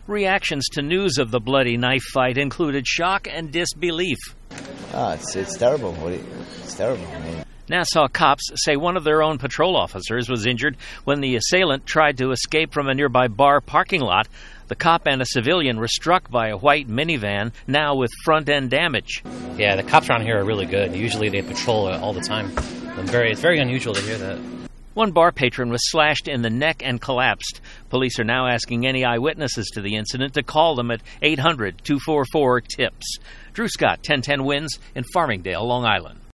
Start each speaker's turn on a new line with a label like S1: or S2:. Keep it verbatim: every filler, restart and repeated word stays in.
S1: Reactions to news of the bloody knife fight included shock and disbelief.
S2: Oh, it's, it's terrible. It's terrible. I mean,
S1: Nassau cops say one of their own patrol officers was injured when the assailant tried to escape from a nearby bar parking lot. The cop and a civilian were struck by a white minivan, now with front-end damage.
S3: Yeah, the cops around here are really good. Usually they patrol all the time. I'm very, it's very unusual to hear that.
S1: One bar patron was slashed in the neck and collapsed. Police are now asking any eyewitnesses to the incident to call them at eight hundred, two four four, TIPS. Drew Scott, ten ten Wins in Farmingdale, Long Island.